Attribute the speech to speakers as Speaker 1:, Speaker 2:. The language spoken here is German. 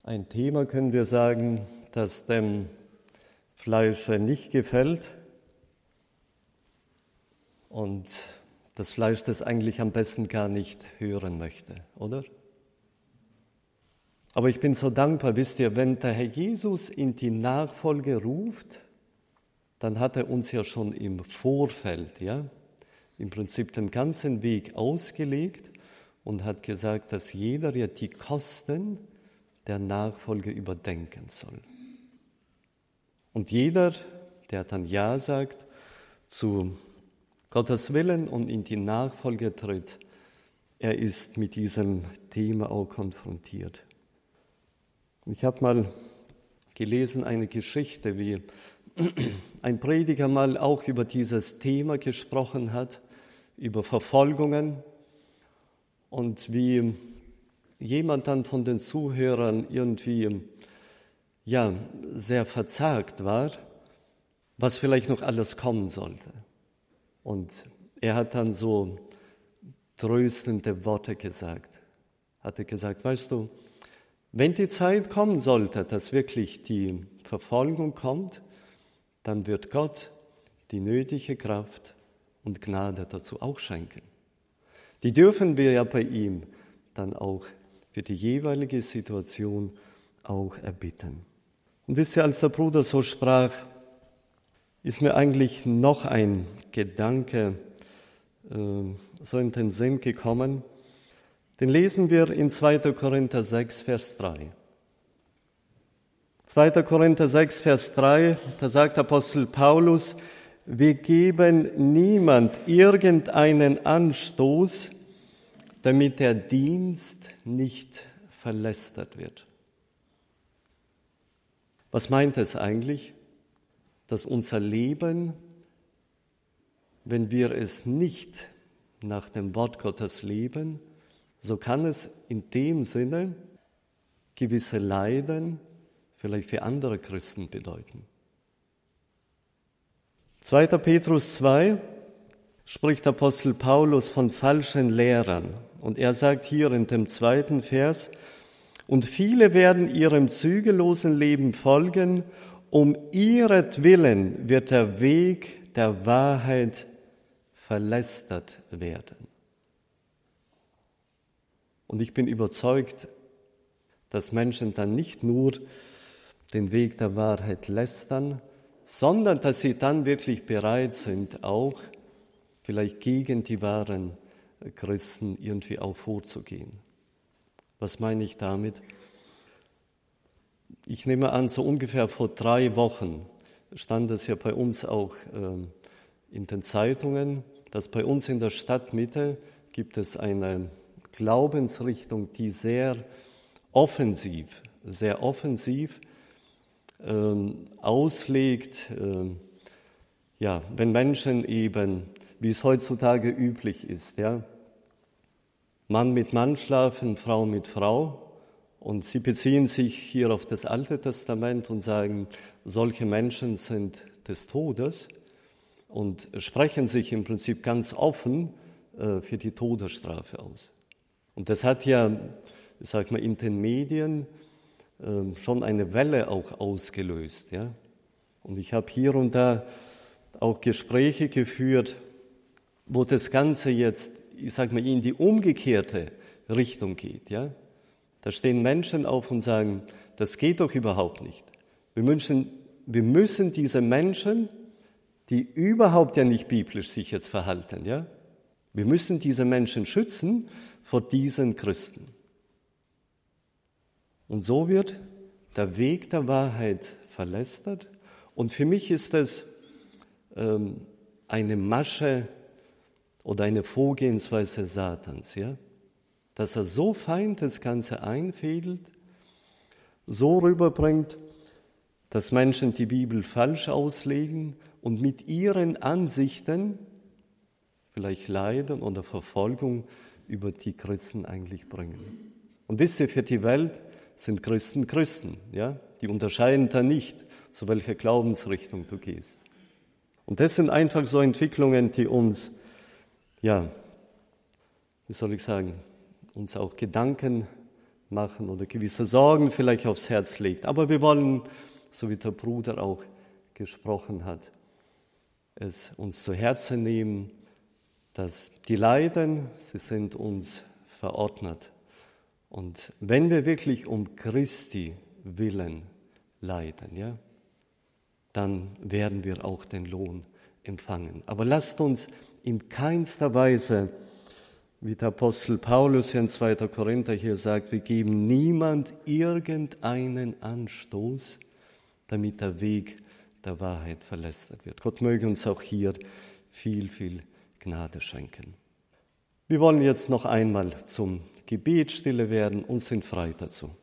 Speaker 1: Ein Thema, können wir sagen, das dem Fleisch nicht gefällt und das Fleisch das eigentlich am besten gar nicht hören möchte, oder? Aber ich bin so dankbar, wisst ihr, wenn der Herr Jesus in die Nachfolge ruft, dann hat er uns ja schon im Vorfeld, im Prinzip den ganzen Weg ausgelegt und hat gesagt, dass jeder ja die Kosten der Nachfolge überdenken soll. Und jeder, der dann Ja sagt zu Gottes Willen und in die Nachfolge tritt, er ist mit diesem Thema auch konfrontiert. Ich habe mal gelesen eine Geschichte, wie ein Prediger mal auch über dieses Thema gesprochen hat, über Verfolgungen und wie jemand dann von den Zuhörern irgendwie sehr verzagt war, was vielleicht noch alles kommen sollte. Und er hat dann so tröstende Worte gesagt. Hat er gesagt, weißt du, wenn die Zeit kommen sollte, dass wirklich die Verfolgung kommt, dann wird Gott die nötige Kraft und Gnade dazu auch schenken. Die dürfen wir ja bei ihm dann auch für die jeweilige Situation auch erbitten. Und wisst ihr, als der Bruder so sprach, ist mir eigentlich noch ein Gedanke so in den Sinn gekommen. Den lesen wir in 2. Korinther 6, Vers 3. 2. Korinther 6, Vers 3, da sagt Apostel Paulus, wir geben niemand irgendeinen Anstoß, damit der Dienst nicht verlästert wird. Was meint es eigentlich? Dass unser Leben, wenn wir es nicht nach dem Wort Gottes leben, so kann es in dem Sinne gewisse Leiden vielleicht für andere Christen bedeuten. 2. Petrus 2 spricht Apostel Paulus von falschen Lehrern. Und er sagt hier in dem 2. Vers, und viele werden ihrem zügellosen Leben folgen, um ihretwillen wird der Weg der Wahrheit verlästert werden. Und ich bin überzeugt, dass Menschen dann nicht nur den Weg der Wahrheit lästern, sondern dass sie dann wirklich bereit sind, auch vielleicht gegen die wahren Christen irgendwie auch vorzugehen. Was meine ich damit? Ich nehme an, so ungefähr vor 3 Wochen stand es ja bei uns auch in den Zeitungen, dass bei uns in der Stadtmitte gibt es eine Glaubensrichtung, die sehr offensiv auslegt, wenn Menschen eben, wie es heutzutage üblich ist, Mann mit Mann schlafen, Frau mit Frau, und sie beziehen sich hier auf das Alte Testament und sagen, solche Menschen sind des Todes und sprechen sich im Prinzip ganz offen für die Todesstrafe aus. Und das hat ja, in den Medien schon eine Welle auch ausgelöst. Und ich habe hier und da auch Gespräche geführt, wo das Ganze jetzt, in die umgekehrte Richtung geht. Da stehen Menschen auf und sagen, das geht doch überhaupt nicht. Wir müssen diese Menschen, die überhaupt ja nicht biblisch sich jetzt verhalten, wir müssen diese Menschen schützen vor diesen Christen. Und so wird der Weg der Wahrheit verlästert. Und für mich ist es eine Masche oder eine Vorgehensweise Satans, dass er so fein das Ganze einfädelt, so rüberbringt, dass Menschen die Bibel falsch auslegen und mit ihren Ansichten vielleicht Leiden oder Verfolgung über die Christen eigentlich bringen. Und wisst ihr, für die Welt sind Christen Christen, die unterscheiden da nicht, zu welcher Glaubensrichtung du gehst. Und das sind einfach so Entwicklungen, die uns, uns auch Gedanken machen oder gewisse Sorgen vielleicht aufs Herz legt. Aber wir wollen, so wie der Bruder auch gesprochen hat, es uns zu Herzen nehmen, dass die Leiden, sie sind uns verordnet. Und wenn wir wirklich um Christi willen leiden, ja, dann werden wir auch den Lohn empfangen. Aber lasst uns in keinster Weise, wie der Apostel Paulus hier in 2. Korinther hier sagt, wir geben niemand irgendeinen Anstoß, damit der Weg der Wahrheit verlästert wird. Gott möge uns auch hier viel, viel Gnade schenken. Wir wollen jetzt noch einmal zum Gebet stille werden und sind frei dazu.